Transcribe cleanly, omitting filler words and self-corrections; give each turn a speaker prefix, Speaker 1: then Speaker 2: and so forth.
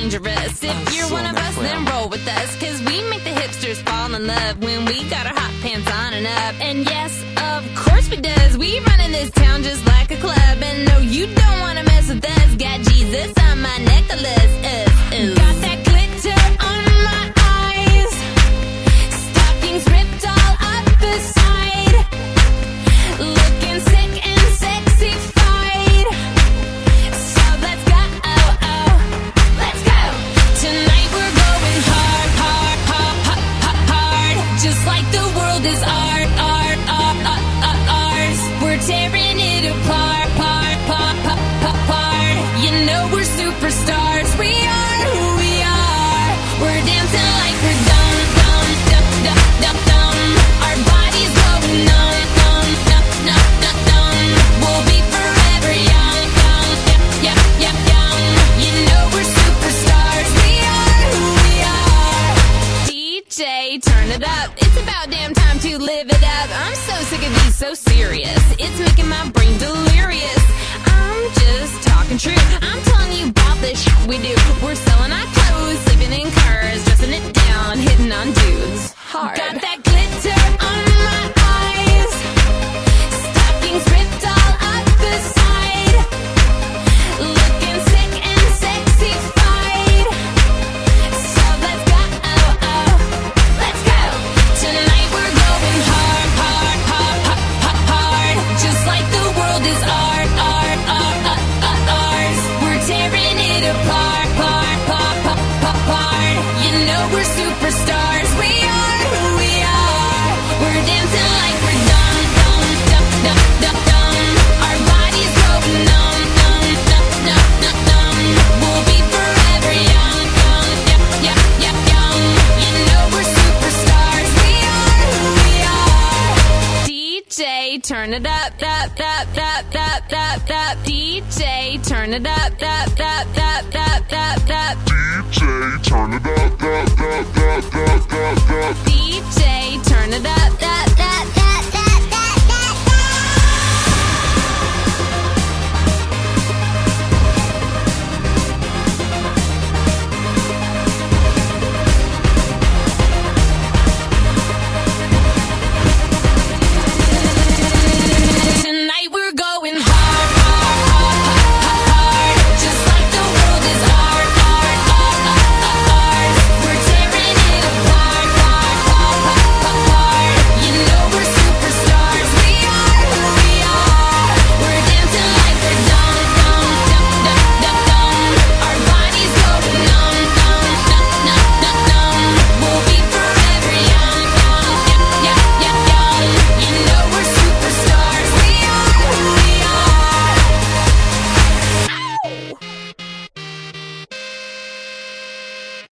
Speaker 1: dangerous. If you're one of us, then roll with us, cause we make the hipsters fall in love when we got our hot pants on and up. And yes, of course we does. We run in this town just like a club. And no, you don't wanna mess with us. Got Jesus on my necklace. Got that glitter on my eyes. Stockings ripped all up the side. Looking sick and sexy-fied. So let's go, let's go. Tonight we're going hard, hard, hard, hard, hard. Just like the world is ours. We're tearing it apart, part. You know we're superstars. We are who we are. We're dancing like we're dumb. Our bodies going numb. We'll be forever young. You know we're superstars. We are who we are. DJ, turn it up. It's about damn time to live it up. I'm so sick of these so serious. It's making my brain delirious. I'm just talking true. I'm telling you about this shit we do. We're selling our clothes, sleeping in cars, dressing it down, hitting on dudes hard. Got that glitter on my eyes. Stockings ripped all up the side. Looking sick and sexy-fied. So let's go, let's go. Tonight we're going hard, hard, hard, hard, hard. Just like the world is ours. We're tearing it apart, part. You know we're superstars. We are who we are. We're dancing like we're dumb. Our bodies going numb. We'll be forever young. You know we're superstars. We are who we are. DJ, turn it up. DJ, turn it up.
Speaker 2: DJ, turn it up.
Speaker 1: DJ, turn it up.